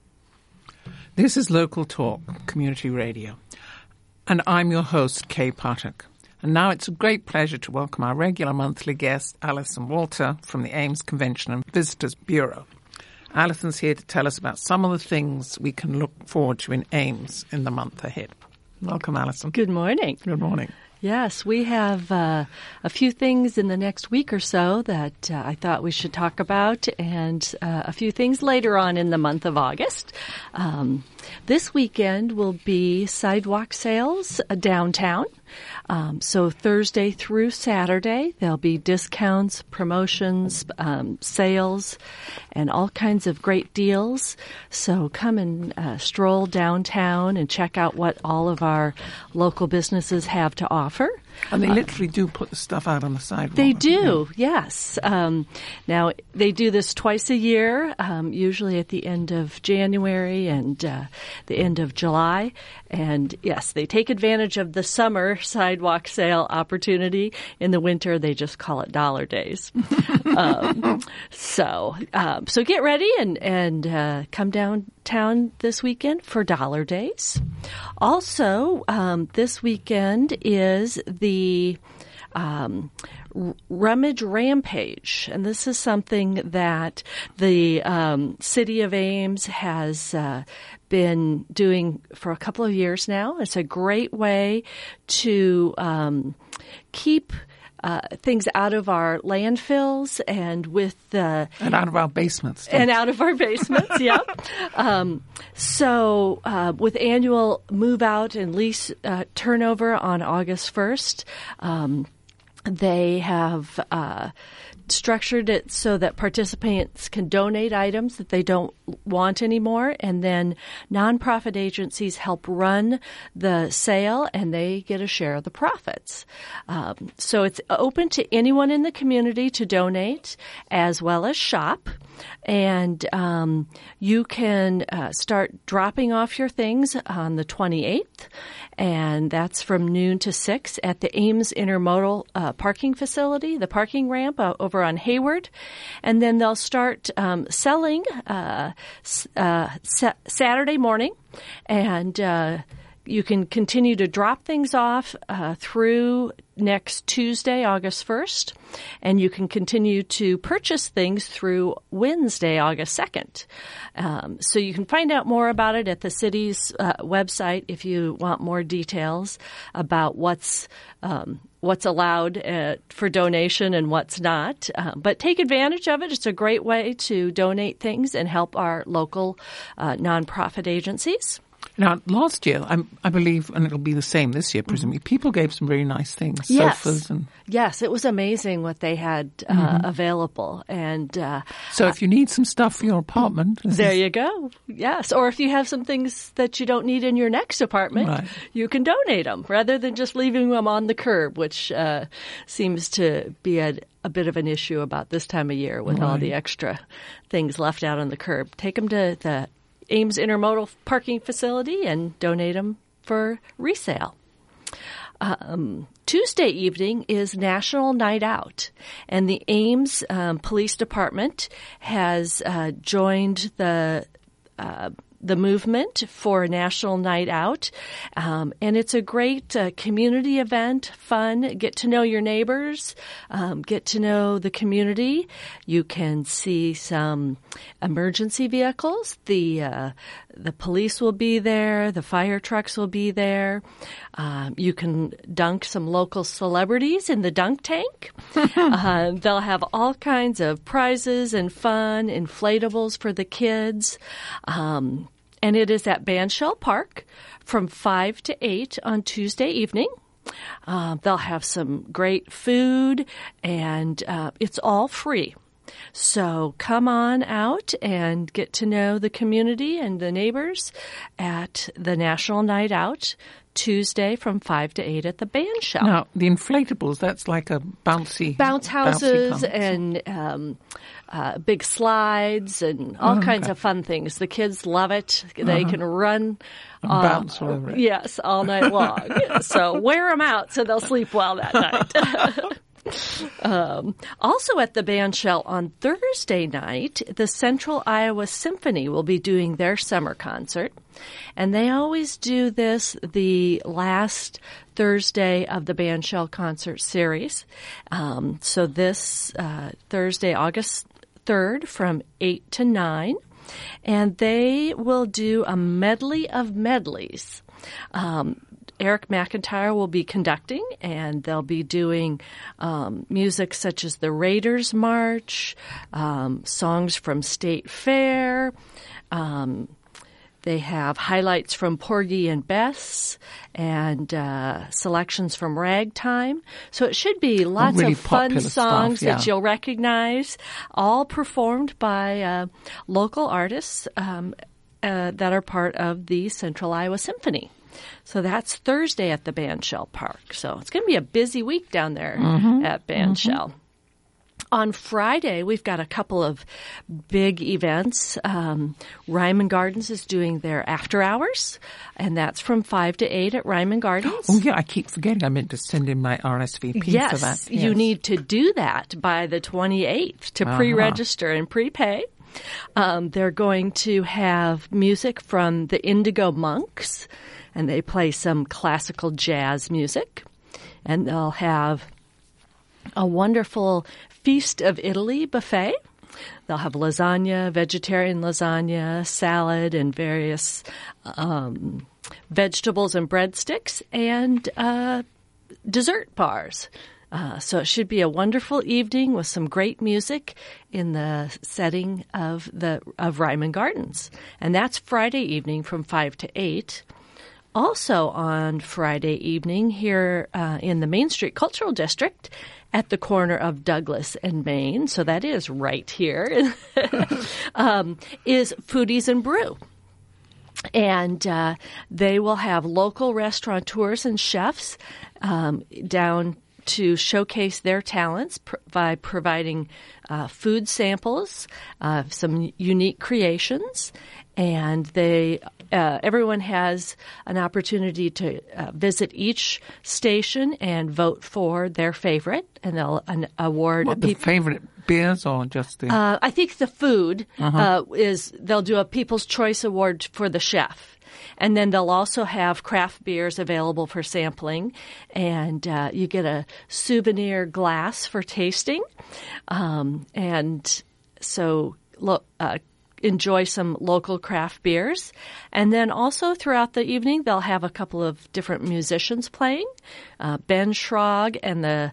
This is Local Talk Community Radio, and I'm your host, Kay Potok. And now it's a great pleasure to welcome our regular monthly guest, Alison Walter, from the Ames Convention and Visitors Bureau. Alison's here to tell us about some of the things we can look forward to in Ames in the month ahead. Welcome, Alison.
Good morning.
Good morning.
Yes, we have uh, a few things in the next week or so that uh, I thought we should talk about, and uh, a few things later on in the month of August. Um, this weekend will be sidewalk sales uh, downtown. Um, so Thursday through Saturday, there'll be discounts, promotions, um, sales, and all kinds of great deals. So come and uh, stroll downtown and check out what all of our local businesses have to offer.
And they literally do put the stuff out on the sidewalk.
They do, yes. Um, now, they do this twice a year, um, usually at the end of January and uh, the end of July. And, yes, they take advantage of the summer sidewalk sale opportunity. In the winter, they just call it dollar days. um, so um, so get ready and, and uh, come downtown this weekend for dollar days. Also, um, this weekend is the um, Rummage Rampage, and this is something that the um, City of Ames has uh, been doing for a couple of years now. It's a great way to um, keep Uh, things out of our landfills and with the
and out of our basements too.
and out of our basements. Yeah. Um, so uh, with annual move out and lease uh, turnover on August first, um, they have uh, structured it so that participants can donate items that they don't want anymore, and then nonprofit agencies help run the sale, and they get a share of the profits. Um, so it's open to anyone in the community to donate as well as shop. And um, you can uh, start dropping off your things on the twenty-eighth, and that's from noon to six at the Ames Intermodal uh, Parking Facility, the parking ramp uh, over on Hayward. And then they'll start um, selling uh, uh, sa- Saturday morning, and uh, you can continue to drop things off uh, through next Tuesday, August first, and you can continue to purchase things through Wednesday, August second. Um, so you can find out more about it at the city's uh, website if you want more details about what's um, what's allowed uh, for donation and what's not. Uh, but take advantage of it. It's a great way to donate things and help our local uh, nonprofit agencies.
Now, last year, I'm, I believe, and it'll be the same this year, presumably, mm-hmm. people gave some very nice things,
yes.
sofas and...
Yes, it was amazing what they had uh, mm-hmm. available. And uh,
So if you need some stuff for your apartment...
There
is...
you go. Yes, or if you have some things that you don't need in your next apartment,
right.
you can donate them rather than just leaving them on the curb, which uh, seems to be a, a bit of an issue about this time of year with right. all the extra things left out on the curb. Take them to the Ames Intermodal Parking Facility and donate them for resale. Um, Tuesday evening is National Night Out, and the Ames um, Police Department has uh, joined the uh, the movement for National Night Out, um, and it's a great uh, community event, fun, get to know your neighbors, um, get to know the community. You can see some emergency vehicles. The uh, the police will be there. The fire trucks will be there. Um, you can dunk some local celebrities in the dunk tank. uh, they'll have all kinds of prizes and fun, inflatables for the kids. Um, And it is at Bandshell Park from five to eight on Tuesday evening. Uh, they'll have some great food, and uh, it's all free. So come on out and get to know the community and the neighbors at the National Night Out Tuesday from five to eight at the Bandshell.
Now, the inflatables, that's like a bouncy...
Bounce houses
bouncy
and um, uh, big slides and all
oh,
kinds
okay.
of fun things. The kids love it. They
uh-huh.
can run...
And
uh,
bounce all over it.
Yes, all night long. So wear them out so they'll sleep well that night. Um, also at the Bandshell on Thursday night, the Central Iowa Symphony will be doing their summer concert. And they always do this the last Thursday of the Bandshell concert series. Um, so this uh, Thursday, August third from eight to nine. And they will do a medley of medleys. Um Eric McIntyre will be conducting, and they'll be doing um, music such as the Raiders March, um, songs from State Fair. Um, they have highlights from Porgy and Bess and uh, selections from Ragtime. So it should be lots
really
of fun songs
stuff, yeah.
that you'll recognize, all performed by uh, local artists um, uh, that are part of the Central Iowa Symphony. So that's Thursday at the Bandshell Park. So it's going to be a busy week down there mm-hmm. at Bandshell. Mm-hmm. On Friday, we've got a couple of big events. Um, Ryman Gardens is doing their after hours, and that's from five to eight at Ryman Gardens.
Oh, yeah, I keep forgetting I meant to send in my R S V P
yes,
for that. Yes,
you need to do that by the twenty-eighth to uh-huh. pre-register and prepay. Um, they're going to have music from the Indigo Monks, and they play some classical jazz music. And they'll have a wonderful Feast of Italy buffet. They'll have lasagna, vegetarian lasagna, salad, and various um, vegetables and breadsticks, and uh, dessert bars. Uh, so it should be a wonderful evening with some great music in the setting of the of Ryman Gardens. And that's Friday evening from five to eight. Also on Friday evening here uh, in the Main Street Cultural District at the corner of Douglas and Main, so that is right here, um, is Foodies and Brew. And uh, they will have local restaurateurs and chefs um, down to showcase their talents pr- by providing uh, food samples of some unique creations. And they, uh, everyone has an opportunity to uh, visit each station and vote for their favorite, and they'll an award
what,
a
the
peop-
favorite beers or just the?
Uh, I think the food
uh-huh.
uh, is they'll do a People's Choice Award for the chef. And then they'll also have craft beers available for sampling, and uh, you get a souvenir glass for tasting. Um, and so look. Uh, enjoy some local craft beers. And then also throughout the evening, they'll have a couple of different musicians playing. Uh, Ben Schrag and the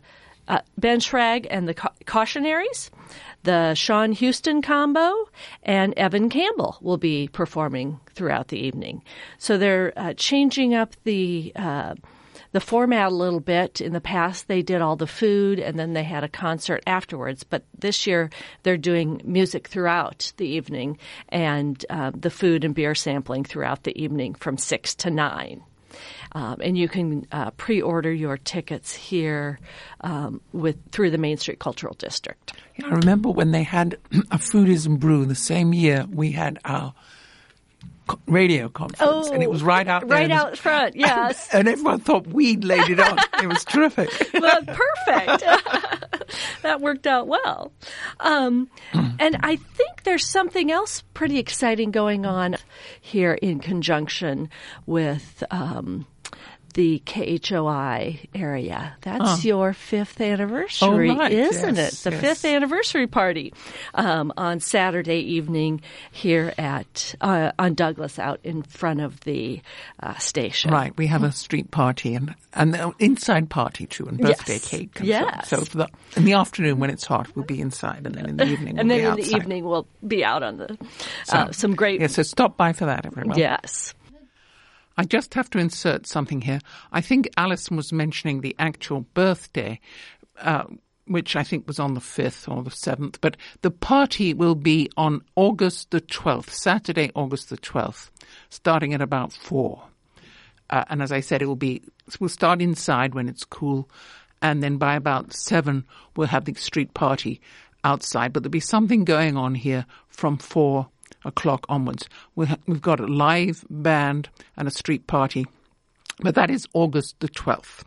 uh, Ben Schrag and the Ca- Cautionaries, the Sean Houston Combo, and Evan Campbell will be performing throughout the evening. So they're uh, changing up the uh, the format a little bit. In the past, they did all the food and then they had a concert afterwards. But this year, they're doing music throughout the evening and uh, the food and beer sampling throughout the evening from six to nine. Um, and you can uh, pre-order your tickets here um, with through the Main Street Cultural District.
Yeah, I remember when they had a Foodies and Brew the same year we had our radio conference,
oh,
and it was right out there.
Right out front, yes.
And, and everyone thought we'd laid it on. It was terrific.
Well, perfect. That worked out well. Um, and I think there's something else pretty exciting going on here in conjunction with um, the K H O I area. That's oh. your fifth anniversary,
oh, right.
isn't
yes,
it? The
yes.
fifth anniversary party um, on Saturday evening here at uh, on Douglas out in front of the uh, station.
Right. We have a street party and and an inside party too, and birthday
yes.
cake. And
yes.
So, so for the, in the afternoon when it's hot, we'll be inside, and then in the evening,
and
we'll
then
be
in
outside.
the evening we'll be out on the
so,
uh, some great.
Yeah. So stop by for that, everyone.
Yes.
I just have to insert something here. I think Alison was mentioning the actual birthday, uh, which I think was on the fifth or the seventh, but the party will be on August the twelfth, Saturday, August the twelfth, starting at about four. Uh, and as I said, it will be, we'll start inside when it's cool, and then by about seven, we'll have the street party outside. But there'll be something going on here from four o'clock onwards. We'll ha- we've got a live band and a street party, but that is August the twelfth.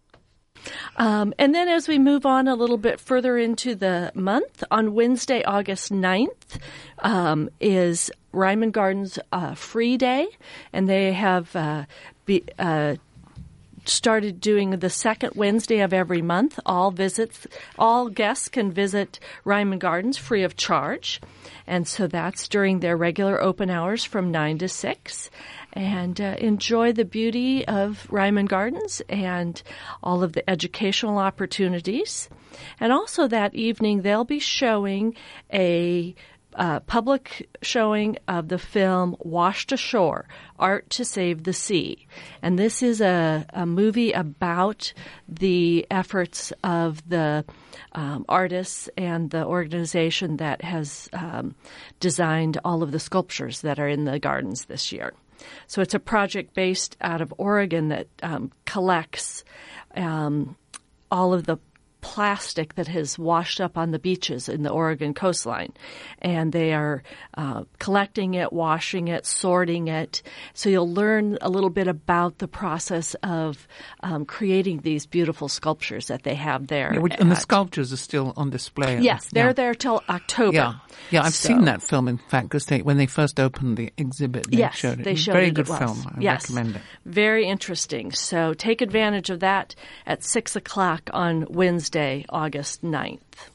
Um, and then as we move on a little bit further into the month, on Wednesday, August ninth, um, is Ryman Gardens uh, Free Day, and they have uh, be, uh, started doing the second Wednesday of every month. All visits, all guests can visit Ryman Gardens free of charge. And so that's during their regular open hours from nine to six. And uh, enjoy the beauty of Ryman Gardens and all of the educational opportunities. And also that evening, they'll be showing a uh, public showing of the film Washed Ashore, Art to Save the Sea. And this is a, a movie about the efforts of the um, artists and the organization that has um, designed all of the sculptures that are in the gardens this year. So it's a project based out of Oregon that um, collects um, all of the plastic that has washed up on the beaches in the Oregon coastline. And they are uh, collecting it, washing it, sorting it. So you'll learn a little bit about the process of um, creating these beautiful sculptures that they have there.
Yeah, which, and the sculptures are still on display.
Yes, they're
yeah.
there till October.
Yeah, yeah I've
so.
seen that film, in fact, because they, when they first opened the exhibit, they
yes,
showed it.
They
it was
showed
very
it
good
it
film. I
yes.
recommend it.
Very interesting. So take advantage of that at six o'clock on Wednesday, August ninth.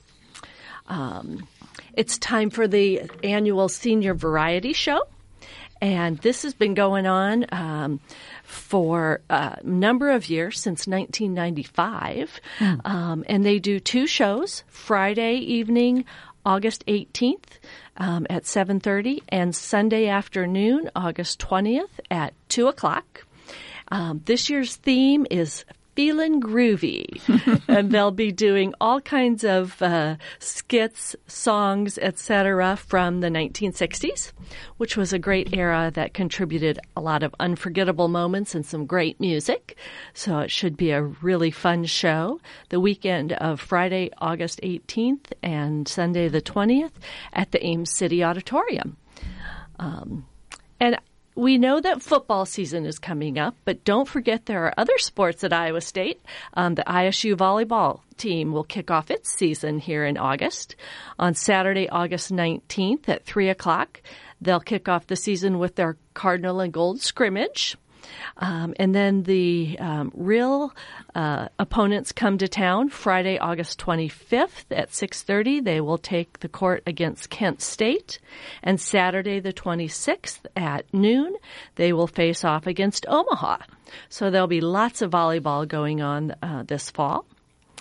Um, it's time for the annual Senior Variety Show. And this has been going on um, for a number of years, since nineteen ninety-five. Mm. Um, and they do two shows, Friday evening, August eighteenth um, at seven thirty, and Sunday afternoon, August twentieth at two o'clock. Um, this year's theme is Feelin' Groovy, and they'll be doing all kinds of uh, skits, songs, et cetera from the nineteen sixties, which was a great era that contributed a lot of unforgettable moments and some great music. So it should be a really fun show the weekend of Friday, August eighteenth and Sunday the twentieth at the Ames City Auditorium. Um, and We know that football season is coming up, but don't forget there are other sports at Iowa State. Um, the I S U volleyball team will kick off its season here in August. On Saturday, August nineteenth at three o'clock, they'll kick off the season with their Cardinal and Gold scrimmage. Um, and then the um, real uh, opponents come to town Friday, August twenty-fifth at six thirty. They will take the court against Kent State. And Saturday, the twenty-sixth at noon, they will face off against Omaha. So there'll be lots of volleyball going on uh, this fall.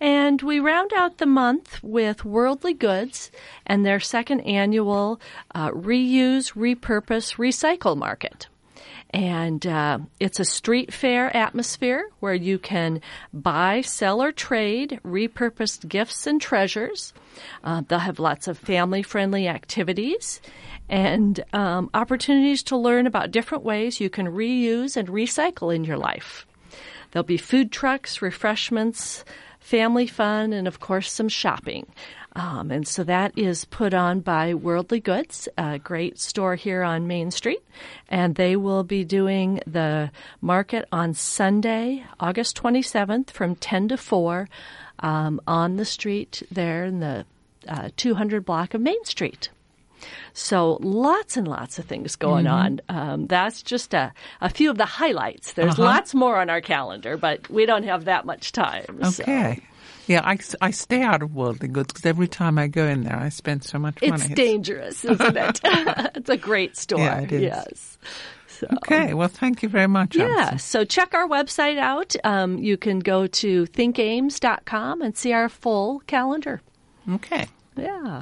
And we round out the month with Worldly Goods and their second annual uh, Reuse, Repurpose, Recycle Market. And uh, it's a street fair atmosphere where you can buy, sell, or trade repurposed gifts and treasures. Uh, they'll have lots of family-friendly activities and um, opportunities to learn about different ways you can reuse and recycle in your life. There'll be food trucks, refreshments, family fun, and, of course, some shopping. Um, and so that is put on by Worldly Goods, a great store here on Main Street. And they will be doing the market on Sunday, August twenty-seventh from ten to four um, on the street there in the uh, two hundred block of Main Street. So lots and lots of things going mm-hmm. on. Um, that's just a, a few of the highlights. There's
uh-huh.
lots more on our calendar, but we don't have that much time.
Okay. So. Yeah, I, I stay out of Worldly Goods because every time I go in there, I spend so much money.
It's dangerous, isn't it? It's a great store.
Yeah, it is.
Yes. So,
okay, well, thank you very much,
Yeah,
Alison.
so check our website out. Um, you can go to think ames dot com and see our full calendar.
Okay.
Yeah.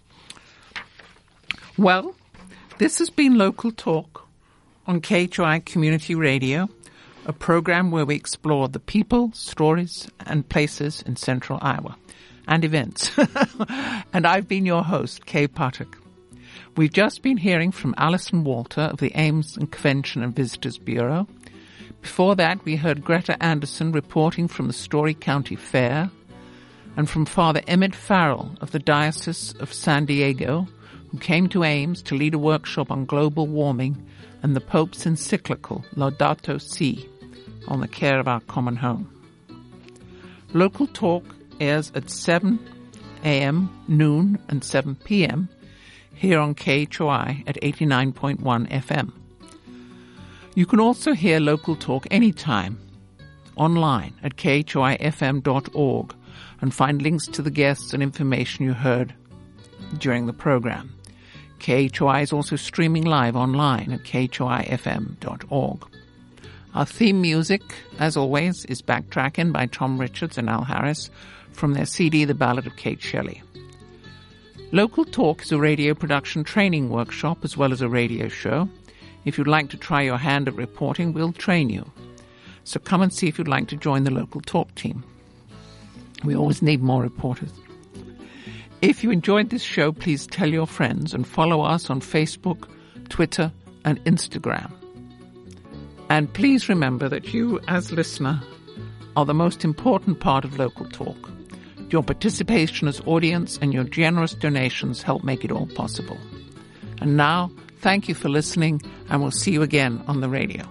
Well, this has been Local Talk on K H O I Community Radio, a program where we explore the people, stories, and places in central Iowa, and events. And I've been your host, Kay Patrick. We've just been hearing from Alison Walter of the Ames and Convention and Visitors Bureau. Before that, we heard Greta Anderson reporting from the Story County Fair, and from Father Emmett Farrell of the Diocese of San Diego, who came to Ames to lead a workshop on global warming and the Pope's encyclical Laudato Si on the care of our common home. Local Talk airs at seven a.m., noon, and seven p.m. here on K H O I at eighty-nine point one F M. You can also hear Local Talk anytime online at k h o i f m dot org and find links to the guests and information you heard during the program. K H O I is also streaming live online at k h o i f m dot org. Our theme music, as always, is Backtracking by Tom Richards and Al Harris from their C D The Ballad of Kate Shelley. Local Talk is a radio production training workshop as well as a radio show. If you'd like to try your hand at reporting, we'll train you. So come and see if you'd like to join the Local Talk team. We always need more reporters. If you enjoyed this show, please tell your friends and follow us on Facebook, Twitter, and Instagram. And please remember that you, as listener, are the most important part of Local Talk. Your participation as audience and your generous donations help make it all possible. And now, thank you for listening, and we'll see you again on the radio.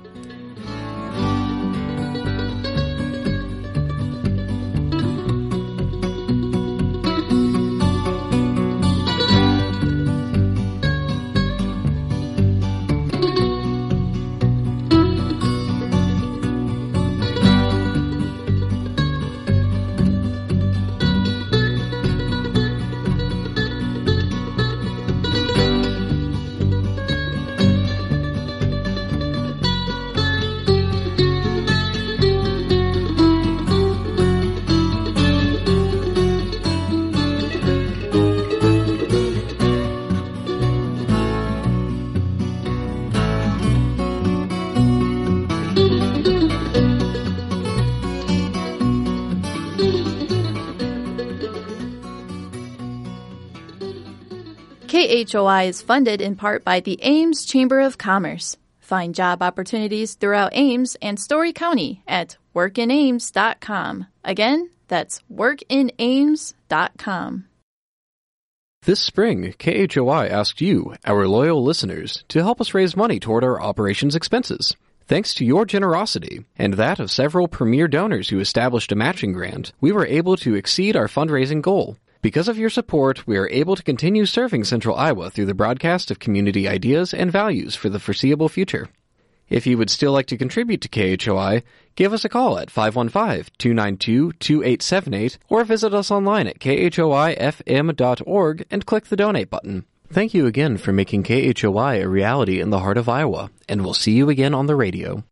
K H O I is funded in part by the Ames Chamber of Commerce. Find job opportunities throughout Ames and Story County at work in ames dot com. Again, that's work in ames dot com.
This spring, K H O I asked you, our loyal listeners, to help us raise money toward our operations expenses. Thanks to your generosity and that of several premier donors who established a matching grant, we were able to exceed our fundraising goal. Because of your support, we are able to continue serving Central Iowa through the broadcast of community ideas and values for the foreseeable future. If you would still like to contribute to K H O I, give us a call at five one five, two nine two, two eight seven eight or visit us online at k h o i f m dot org and click the donate button. Thank you again for making K H O I a reality in the heart of Iowa, and we'll see you again on the radio.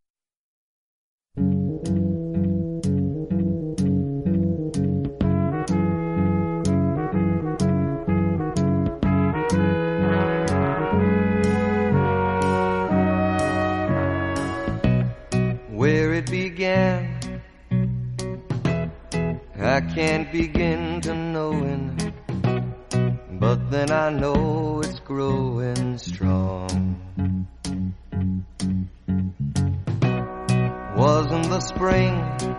into knowing, but then I know it's growing strong. Wasn't the spring,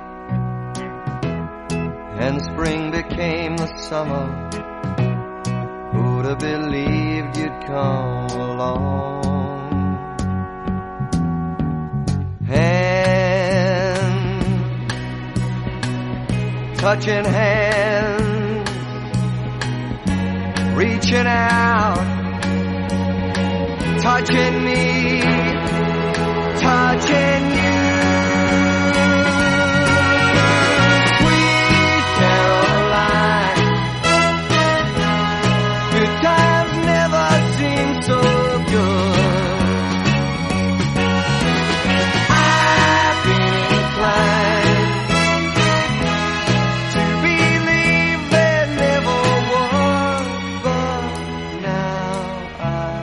and spring became the summer. Who'd have believed you'd come along? Hand, touching hands, reaching out, touching me.